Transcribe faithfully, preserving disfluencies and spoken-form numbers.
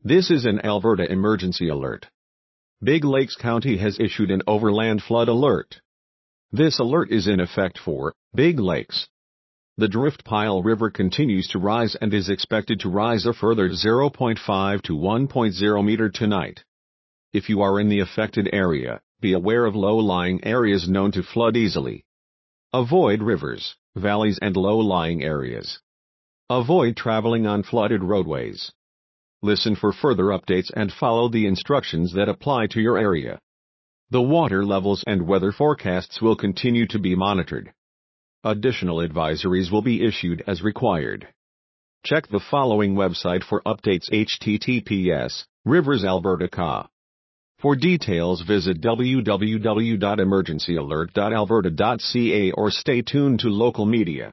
This is an Alberta emergency alert. Big Lakes County has issued an overland flood alert. This alert is in effect for Big Lakes. The Driftpile River continues to rise and is expected to rise a further zero point five to one point zero meter tonight. If you are in the affected area, be aware of low-lying areas known to flood easily. Avoid rivers, valleys and low-lying areas. Avoid traveling on flooded roadways. Listen for further updates and follow the instructions that apply to your area. The water levels and weather forecasts will continue to be monitored. Additional advisories will be issued as required. Check the following website for updates: h t t p s rivers alberta dot c a. For details, visit w w w dot emergency alert dot alberta dot c a or stay tuned to local media.